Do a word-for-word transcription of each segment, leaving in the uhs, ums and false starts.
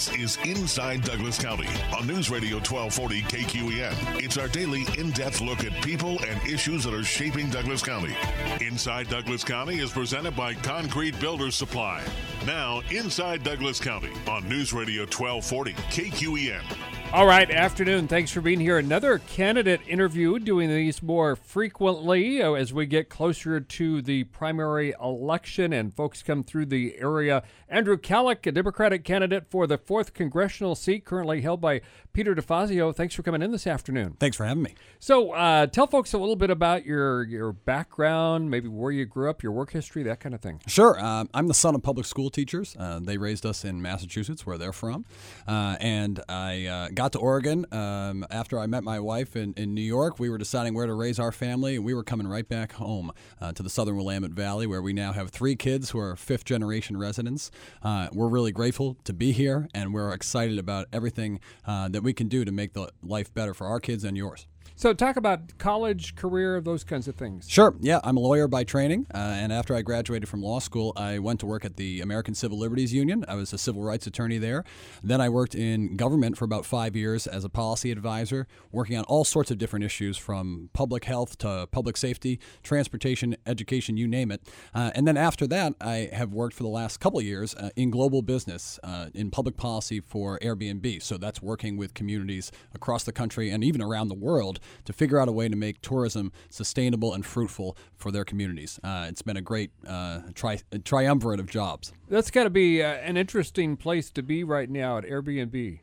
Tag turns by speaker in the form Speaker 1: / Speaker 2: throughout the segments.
Speaker 1: This is Inside Douglas County on News Radio twelve forty K Q E N. It's our daily in-depth look at people and issues that are shaping Douglas County. Inside Douglas County is presented by Concrete Builders Supply. Now, Inside Douglas County on News Radio twelve forty K Q E N.
Speaker 2: All right, afternoon. Thanks for being here. Another candidate interview, doing these more frequently uh, as we get closer to the primary election and folks come through the area. Andrew Kalloch, a Democratic candidate for the fourth congressional seat, currently held by Peter DeFazio. Thanks for coming in this afternoon.
Speaker 3: Thanks for having me.
Speaker 2: So uh, tell folks a little bit about your, your background, maybe where you grew up, your work history, that kind of thing.
Speaker 3: Sure. Um, I'm the son of public school teachers. Uh, they raised us in Massachusetts, where they're from. Uh, and I uh, got got to Oregon um, after I met my wife in, in New York. We were deciding where to raise our family, and we were coming right back home uh, to the southern Willamette Valley, where we now have three kids who are fifth-generation residents. Uh, we're really grateful to be here, and we're excited about everything uh, that we can do to make the life better for our kids and yours.
Speaker 2: So talk about college, career, those kinds of things.
Speaker 3: Sure. Yeah, I'm a lawyer by training, uh, and after I graduated from law school, I went to work at the American Civil Liberties Union. I was a civil rights attorney there. Then I worked in government for about five years as a policy advisor, working on all sorts of different issues from public health to public safety, transportation, education, you name it. Uh, and then after that, I have worked for the last couple of years uh, in global business, uh, in public policy for Airbnb. So that's working with communities across the country and even around the world to figure out a way to make tourism sustainable and fruitful for their communities. Uh, it's been a great uh, tri- triumvirate of jobs.
Speaker 2: That's got to be uh, an interesting place to be right now at Airbnb.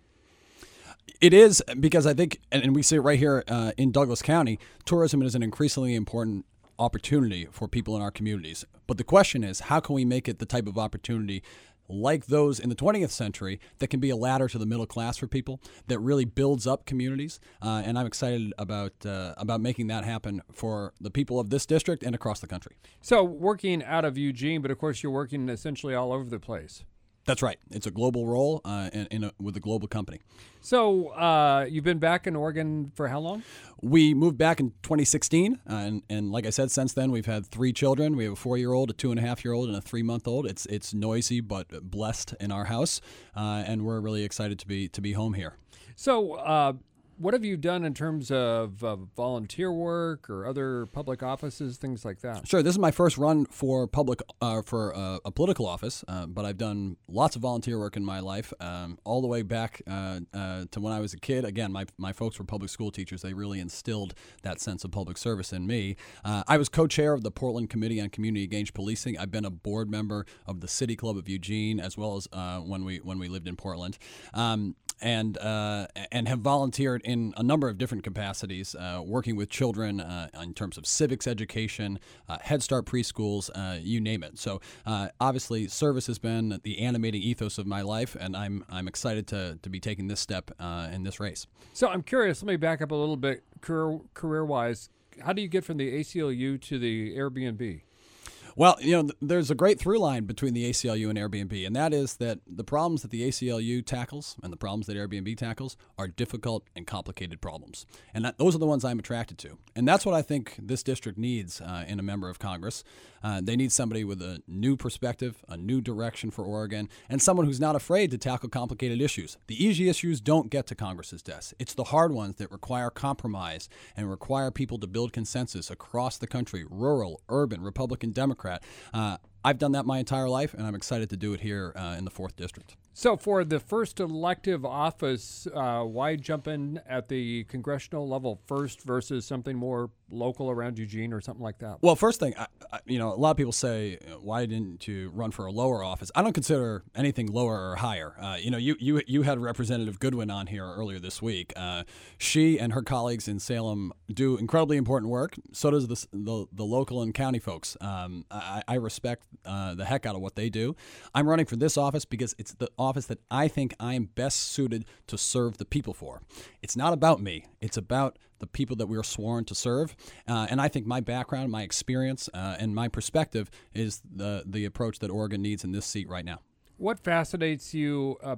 Speaker 3: It is, because I think, and we see it right here uh, in Douglas County, tourism is an increasingly important opportunity for people in our communities. But the question is, how can we make it the type of opportunity like those in the twentieth century that can be a ladder to the middle class for people, that really builds up communities? Uh, and I'm excited about uh, about making that happen for the people of this district and across the country.
Speaker 2: So working out of Eugene, but of course you're working essentially all over the place.
Speaker 3: That's right. It's a global role uh, in, in a, with a global company.
Speaker 2: So uh, you've been back in Oregon for how long?
Speaker 3: We moved back in twenty sixteen, uh, and, and like I said, since then we've had three children. We have a four-year-old, a two-and-a-half-year-old, and a three-month-old. It's it's noisy but blessed in our house, uh, and we're really excited to be to be home here.
Speaker 2: So uh, what have you done in terms of uh, volunteer work or other public offices, things like that?
Speaker 3: Sure. This is my first run for public uh, for uh, a political office, uh, but I've done lots of volunteer work in my life, um, all the way back uh, uh, to when I was a kid. Again, my my folks were public school teachers. They really instilled that sense of public service in me. Uh, I was co-chair of the Portland Committee on Community Engaged Policing. I've been a board member of the City Club of Eugene, as well as uh, when we when we lived in Portland. Um, and uh, and have volunteered in a number of different capacities, uh, working with children uh, in terms of civics education, uh, Head Start preschools, uh, you name it. So uh, obviously, service has been the animating ethos of my life, and I'm I'm excited to to be taking this step uh, in this race.
Speaker 2: So I'm curious. Let me back up a little bit, career career wise. How do you get from the A C L U to the Airbnb?
Speaker 3: Well, you know, th- there's a great through line between the A C L U and Airbnb, and that is that the problems that the A C L U tackles and the problems that Airbnb tackles are difficult and complicated problems. And that, those are the ones I'm attracted to. And that's what I think this district needs uh, in a member of Congress. Uh, they need somebody with a new perspective, a new direction for Oregon, and someone who's not afraid to tackle complicated issues. The easy issues don't get to Congress's desk. It's the hard ones that require compromise and require people to build consensus across the country, rural, urban, Republican, Democrat. Uh, I've done that my entire life, and I'm excited to do it here uh, in the fourth District.
Speaker 2: So for the first elective office, uh, why jump in at the congressional level first versus something more local around Eugene or something like that?
Speaker 3: Well, first thing, I, I, you know, a lot of people say, why didn't you run for a lower office? I don't consider anything lower or higher. Uh, you know, you, you you had Representative Goodwin on here earlier this week. Uh, she and her colleagues in Salem do incredibly important work. So does the the, the local and county folks. Um, I, I respect uh, the heck out of what they do. I'm running for this office because it's the office that I think I am best suited to serve the people for. It's not about me. It's about the people that we are sworn to serve. Uh, and I think my background, my experience, uh, and my perspective is the the approach that Oregon needs in this seat right now.
Speaker 2: What fascinates you about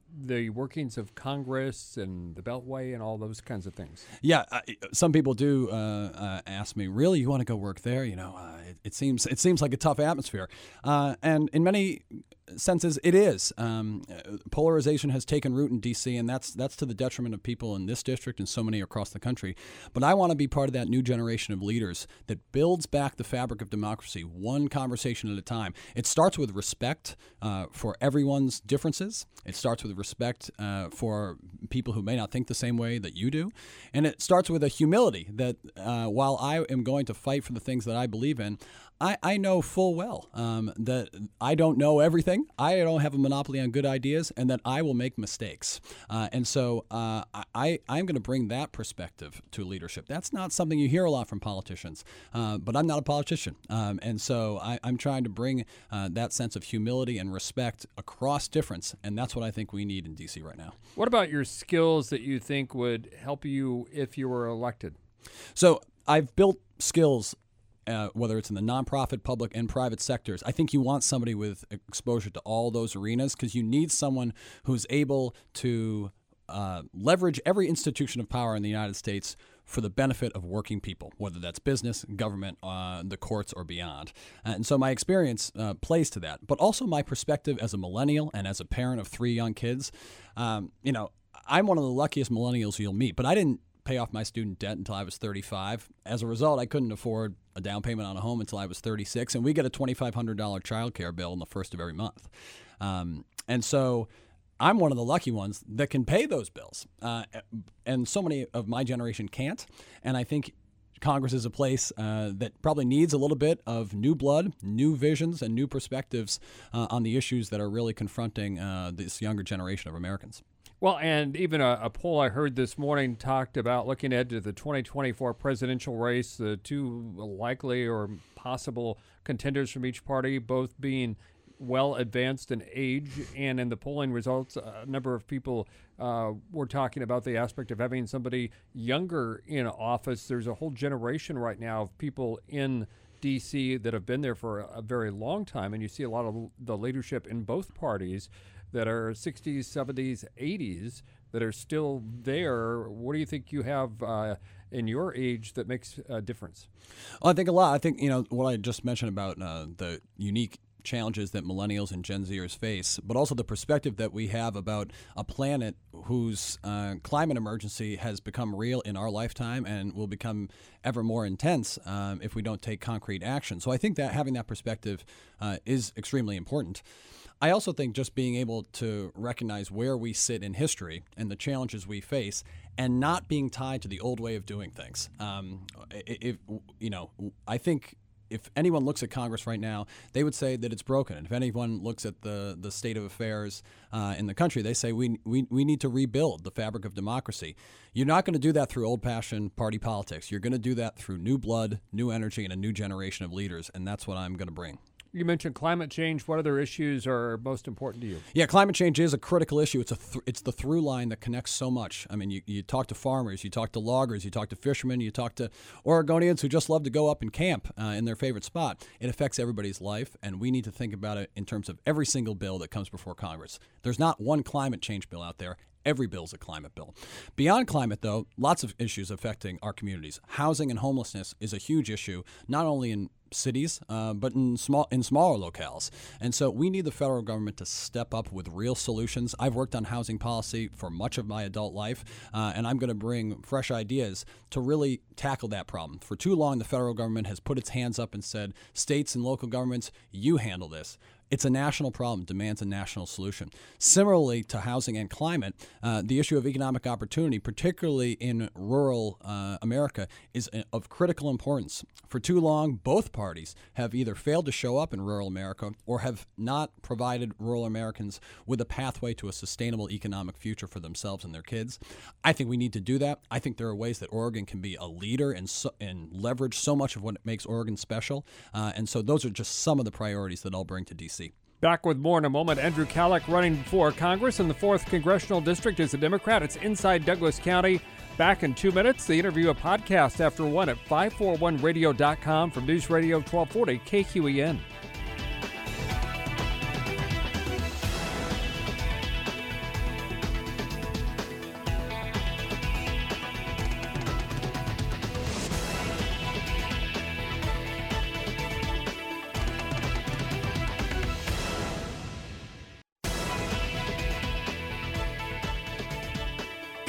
Speaker 2: the workings of Congress and the Beltway and all those kinds of things?
Speaker 3: Yeah, uh, some people do uh, uh, ask me, really, you want to go work there? You know, uh, it, it seems it seems like a tough atmosphere, uh, and in many senses, it is. Um, polarization has taken root in D C, and that's that's to the detriment of people in this district and so many across the country. But I want to be part of that new generation of leaders that builds back the fabric of democracy, one conversation at a time. It starts with respect uh, for everyone's differences. It starts with respect uh, for people who may not think the same way that you do. And it starts with a humility that uh, while I am going to fight for the things that I believe in, I, I know full well um, that I don't know everything. I don't have a monopoly on good ideas, and that I will make mistakes. Uh, and so uh, I, I'm going to bring that perspective to leadership. That's not something you hear a lot from politicians, uh, but I'm not a politician. Um, and so I, I'm trying to bring uh, that sense of humility and respect across difference, and that's what I think we need in D C right now.
Speaker 2: What about your skills that you think would help you if you were elected?
Speaker 3: So I've built skills Uh, whether it's in the nonprofit, public, and private sectors. I think you want somebody with exposure to all those arenas because you need someone who's able to uh, leverage every institution of power in the United States for the benefit of working people, whether that's business, government, uh, the courts, or beyond. And so my experience uh, plays to that, but also my perspective as a millennial and as a parent of three young kids. Um, you know, I'm one of the luckiest millennials you'll meet, but I didn't pay off my student debt until I was thirty-five. As a result, I couldn't afford a down payment on a home until I was thirty-six, and we get a twenty-five hundred dollars child care bill on the first of every month. Um, and so I'm one of the lucky ones that can pay those bills, uh, and so many of my generation can't. And I think Congress is a place uh, that probably needs a little bit of new blood, new visions, and new perspectives uh, on the issues that are really confronting uh, this younger generation of Americans.
Speaker 2: Well, and even a, a poll I heard this morning talked about looking ahead to the twenty twenty-four presidential race, the two likely or possible contenders from each party, both being well advanced in age. And in the polling results, a number of people uh, were talking about the aspect of having somebody younger in office. There's a whole generation right now of people in D C that have been there for a very long time, and you see a lot of the leadership in both parties that are sixties, seventies, eighties that are still there. What do you think you have uh, in your age that makes a difference?
Speaker 3: Well, I think a lot. I think, you know, what I just mentioned about uh, the unique challenges that millennials and Gen Zers face, but also the perspective that we have about a planet whose uh, climate emergency has become real in our lifetime and will become ever more intense um, if we don't take concrete action. So I think that having that perspective uh, is extremely important. I also think just being able to recognize where we sit in history and the challenges we face, and not being tied to the old way of doing things. Um, if you know, I think if anyone looks at Congress right now, they would say that it's broken. And if anyone looks at the the state of affairs uh, in the country, they say we, we we need to rebuild the fabric of democracy. You're not going to do that through old-fashioned party politics. You're going to do that through new blood, new energy, and a new generation of leaders, and that's what I'm going to bring.
Speaker 2: You mentioned climate change. What other issues are most important to you?
Speaker 3: Yeah, climate change is a critical issue. It's a th- it's the through line that connects so much. I mean, you, you talk to farmers, you talk to loggers, you talk to fishermen, you talk to Oregonians who just love to go up and camp uh, in their favorite spot. It affects everybody's life, and we need to think about it in terms of every single bill that comes before Congress. There's not one climate change bill out there. Every bill is a climate bill. Beyond climate, though, lots of issues affecting our communities. Housing and homelessness is a huge issue, not only in cities, uh, but in small in smaller locales. And so we need the federal government to step up with real solutions. I've worked on housing policy for much of my adult life, uh, and I'm going to bring fresh ideas to really tackle that problem. For too long, the federal government has put its hands up and said, states and local governments, you handle this. It's a national problem, demands a national solution. Similarly to housing and climate, uh, the issue of economic opportunity, particularly in rural uh, America, is of critical importance. For too long, both parties have either failed to show up in rural America or have not provided rural Americans with a pathway to a sustainable economic future for themselves and their kids. I think we need to do that. I think there are ways that Oregon can be a leader and, so, and leverage so much of what makes Oregon special. Uh, and so those are just some of the priorities that I'll bring to D C.
Speaker 2: Back with more in a moment. Andrew Kalloch running for Congress in the fourth Congressional District as a Democrat. It's Inside Douglas County. Back in two minutes. The interview, a podcast after one at five forty-one radio dot com from News Radio twelve forty K Q E N.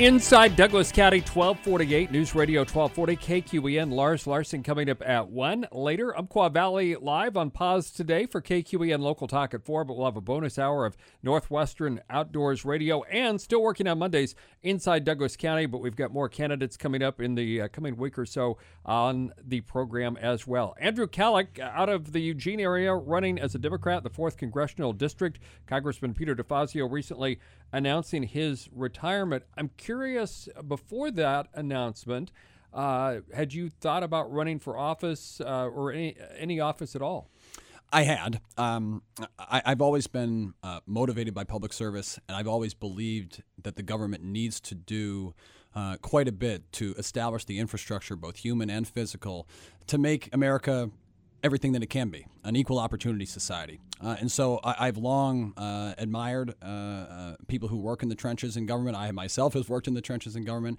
Speaker 2: Inside Douglas County, twelve forty-eight, News Radio twelve forty, K Q E N. Lars Larson coming up at one. Later, Umpqua Valley Live on pause today for K Q E N Local Talk at four, but we'll have a bonus hour of Northwestern Outdoors Radio and still working on Mondays inside Douglas County, but we've got more candidates coming up in the uh, coming week or so on the program as well. Andrew Kalloch out of the Eugene area running as a Democrat in the fourth Congressional District. Congressman Peter DeFazio recently announcing his retirement. I'm curious, before that announcement, uh, had you thought about running for office uh, or any, any office at all?
Speaker 3: I had. Um, I, I've always been uh, motivated by public service, and I've always believed that the government needs to do uh, quite a bit to establish the infrastructure, both human and physical, to make America everything that it can be, an equal opportunity society. Uh, and so I, I've long uh, admired uh, uh, people who work in the trenches in government. I myself have worked in the trenches in government.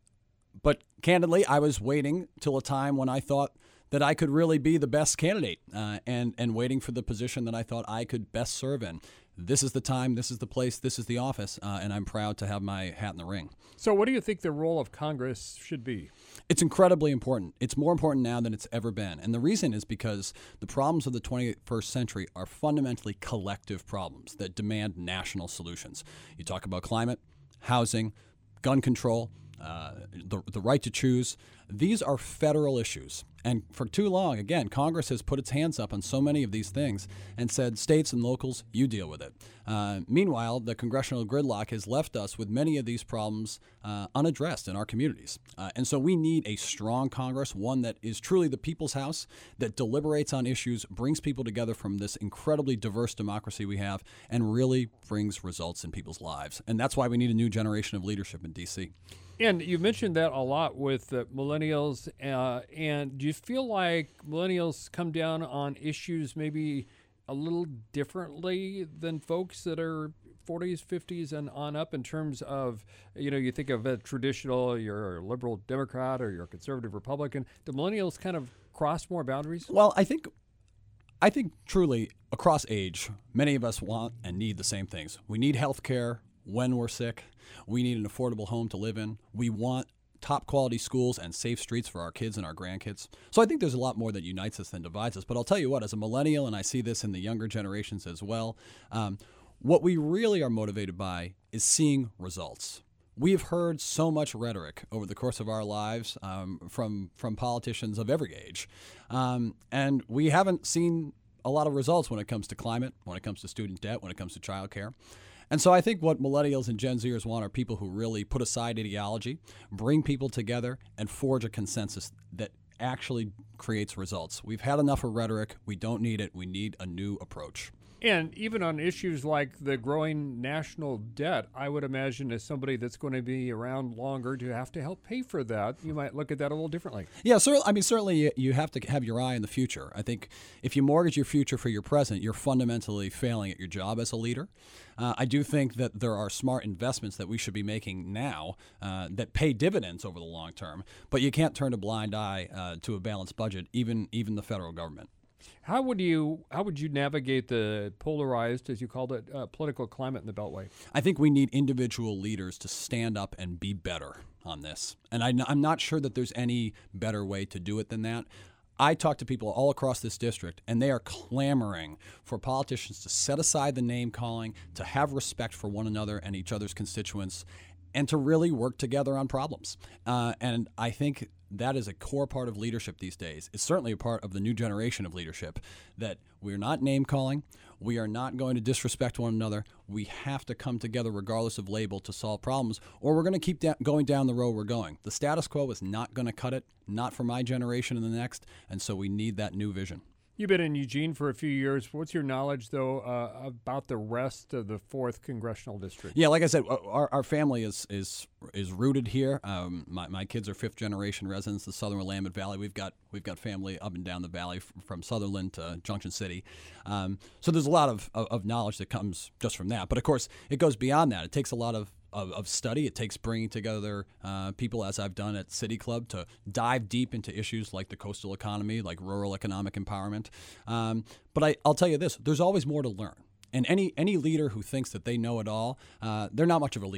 Speaker 3: But candidly, I was waiting till a time when I thought that I could really be the best candidate uh, and, and waiting for the position that I thought I could best serve in. This is the time, this is the place, this is the office, uh, and I'm proud to have my hat in the ring.
Speaker 2: So what do you think the role of Congress should be?
Speaker 3: It's incredibly important. It's more important now than it's ever been. And the reason is because the problems of the twenty-first century are fundamentally collective problems that demand national solutions. You talk about climate, housing, gun control, uh, the, the right to choose. These are federal issues. And for too long, again, Congress has put its hands up on so many of these things and said, states and locals, you deal with it. Uh, meanwhile, the congressional gridlock has left us with many of these problems uh, unaddressed in our communities. Uh, and so we need a strong Congress, one that is truly the people's house, that deliberates on issues, brings people together from this incredibly diverse democracy we have, and really brings results in people's lives. And that's why we need a new generation of leadership in D C.
Speaker 2: And you mentioned that a lot with uh, millennials. Uh, and do you feel like millennials come down on issues maybe a little differently than folks that are forties, fifties, and on up in terms of, you know, you think of a traditional, you're a liberal Democrat or you're a conservative Republican. Do millennials kind of cross more boundaries?
Speaker 3: Well, I think I think truly across age, many of us want and need the same things. We need health care when we're sick. We need an affordable home to live in. We want top quality schools and safe streets for our kids and our grandkids. So I think there's a lot more that unites us than divides us. But I'll tell you what, as a millennial, and I see this in the younger generations as well, um, what we really are motivated by is seeing results. We've heard so much rhetoric over the course of our lives um, from, from politicians of every age. Um, and we haven't seen a lot of results when it comes to climate, when it comes to student debt, when it comes to childcare. And so I think what millennials and Gen Zers want are people who really put aside ideology, bring people together, and forge a consensus that actually creates results. We've had enough of rhetoric. We don't need it. We need a new approach.
Speaker 2: And even on issues like the growing national debt, I would imagine as somebody that's going to be around longer to have to help pay for that, you might look at that a little differently.
Speaker 3: Yeah, so, I mean, certainly you have to have your eye on the future. I think if you mortgage your future for your present, you're fundamentally failing at your job as a leader. Uh, I do think that there are smart investments that we should be making now uh, that pay dividends over the long term, but you can't turn a blind eye uh, to a balanced budget, even even the federal government.
Speaker 2: How would you how would you navigate the polarized, as you called it, uh, political climate in the Beltway?
Speaker 3: I think we need individual leaders to stand up and be better on this. And I, I'm not sure that there's any better way to do it than that. I talk to people all across this district, and they are clamoring for politicians to set aside the name calling, to have respect for one another and each other's constituents, and to really work together on problems. Uh, and I think that is a core part of leadership these days. It's certainly a part of the new generation of leadership, that we're not name calling. We are not going to disrespect one another. We have to come together regardless of label to solve problems, or we're going to keep da- going down the road we're going. The status quo is not going to cut it, not for my generation and the next, and so we need that new vision.
Speaker 2: You've been in Eugene for a few years. What's your knowledge, though, uh, about the rest of the fourth Congressional District?
Speaker 3: Yeah, like I said, our, our family is is is rooted here. Um, my, my kids are fifth generation residents of the Southern Willamette Valley. We've got we've got family up and down the valley f- from Sutherland to Junction City. Um, so there's a lot of, of, of knowledge that comes just from that. But of course, it goes beyond that. It takes a lot of Of, of study. It takes bringing together uh, people, as I've done at City Club, to dive deep into issues like the coastal economy, like rural economic empowerment. Um, but I, I'll tell you this, there's always more to learn. And any any leader who thinks that they know it all, uh, they're not much of a leader.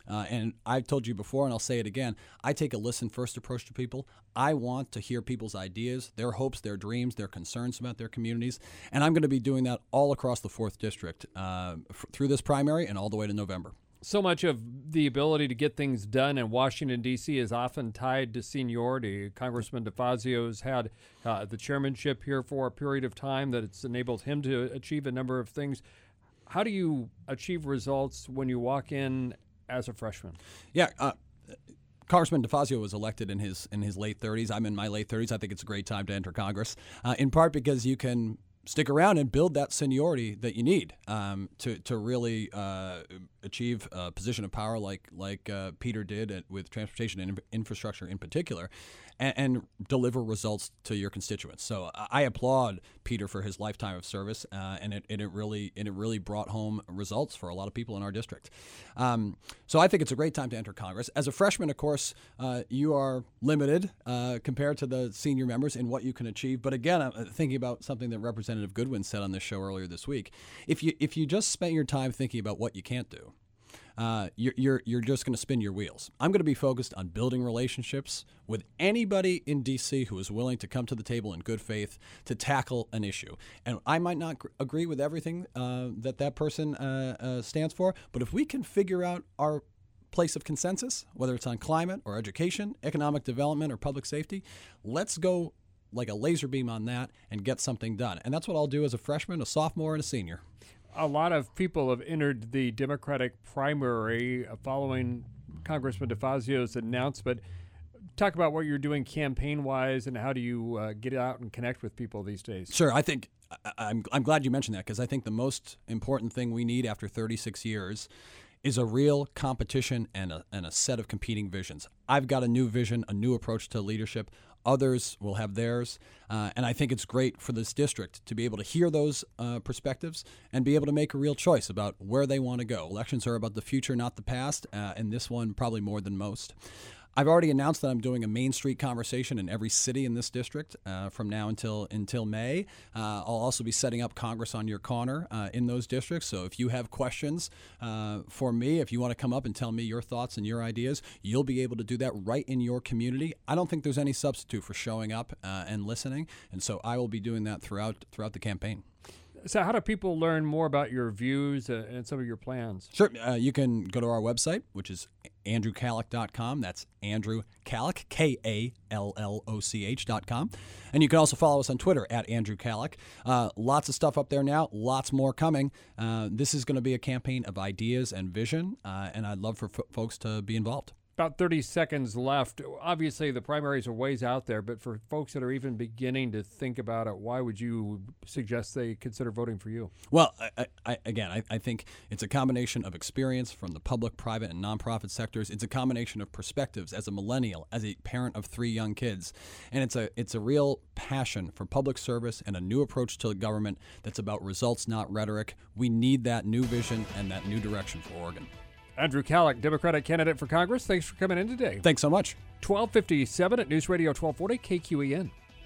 Speaker 3: Uh, and I've told you before, and I'll say it again, I take a listen-first approach to people. I want to hear people's ideas, their hopes, their dreams, their concerns about their communities, and I'm going to be doing that all across the fourth District uh, f- through this primary and all the way to November.
Speaker 2: So much of the ability to get things done in Washington, D C is often tied to seniority. Congressman DeFazio's had uh, the chairmanship here for a period of time that it's enabled him to achieve a number of things. How do you achieve results when you walk in as a freshman?
Speaker 3: Yeah, uh, Congressman DeFazio was elected in his in his late thirties. I'm in my late thirties. I think it's a great time to enter Congress, uh, in part because you can stick around and build that seniority that you need um, to to really uh, achieve a position of power like like uh, Peter did at, with transportation and infrastructure in particular, and, and deliver results to your constituents. So I applaud Peter for his lifetime of service, uh, and it, and it really and it really brought home results for a lot of people in our district. Um, so I think it's a great time to enter Congress. As a freshman, of course, uh, you are limited uh, compared to the senior members in what you can achieve. But again, I'm thinking about something that Representative Goodwin said on this show earlier this week. If you if you just spent your time thinking about what you can't do, Uh, you're, you're you're just going to spin your wheels. I'm going to be focused on building relationships with anybody in D C who is willing to come to the table in good faith to tackle an issue. And I might not gr- agree with everything uh, that that person uh, uh, stands for, but if we can figure out our place of consensus, whether it's on climate or education, economic development or public safety, let's go like a laser beam on that and get something done. And that's what I'll do as a freshman, a sophomore, and a senior.
Speaker 2: A lot of people have entered the Democratic primary following Congressman DeFazio's announcement. Talk about what you're doing campaign-wise and how do you uh, get out and connect with people these days?
Speaker 3: Sure. I think I, I'm, I'm glad you mentioned that because I think the most important thing we need after thirty-six years is a real competition and a, and a set of competing visions. I've got a new vision, a new approach to leadership. Others will have theirs. Uh, and I think it's great for this district to be able to hear those uh, perspectives and be able to make a real choice about where they want to go. Elections are about the future, not the past, uh, and this one probably more than most. I've already announced that I'm doing a Main Street conversation in every city in this district uh, from now until until May. Uh, I'll also be setting up Congress on Your Corner uh, in those districts. So if you have questions uh, for me, if you want to come up and tell me your thoughts and your ideas, you'll be able to do that right in your community. I don't think there's any substitute for showing up uh, and listening, and so I will be doing that throughout throughout the campaign.
Speaker 2: So how do people learn more about your views uh, and some of your plans?
Speaker 3: Sure. Uh, you can go to our website, which is andrew kalloch dot com. That's Andrew Kalloch, K A L L O C H dot com. And you can also follow us on Twitter at Andrew Kalloch. Uh, lots of stuff up there now, lots more coming. Uh, this is going to be a campaign of ideas and vision, uh, and I'd love for f- folks to be involved.
Speaker 2: About thirty seconds left. Obviously, the primaries are ways out there, but for folks that are even beginning to think about it, why would you suggest they consider voting for you?
Speaker 3: Well, I, I, again, I, I think it's a combination of experience from the public, private, and nonprofit sectors. It's a combination of perspectives as a millennial, as a parent of three young kids. And it's a it's a real passion for public service and a new approach to the government that's about results, not rhetoric. We need that new vision and that new direction for Oregon.
Speaker 2: Andrew Kalloch, Democratic candidate for Congress. Thanks for coming in today.
Speaker 3: Thanks so much.
Speaker 2: twelve fifty-seven at News Radio twelve forty K Q E N.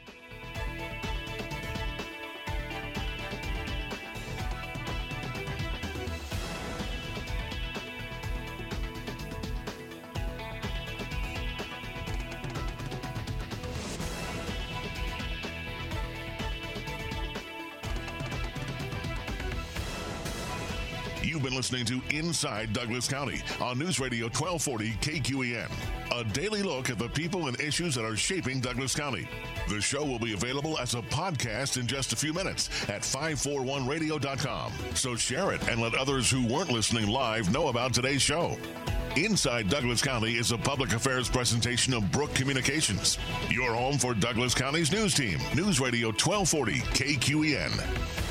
Speaker 1: You've been listening to Inside Douglas County on News Radio twelve forty K Q E N, a daily look at the people and issues that are shaping Douglas County. The show will be available as a podcast in just a few minutes at five forty-one radio dot com. So share it and let others who weren't listening live know about today's show. Inside Douglas County is a public affairs presentation of Brook Communications, your home for Douglas County's news team. News Radio twelve forty K Q E N.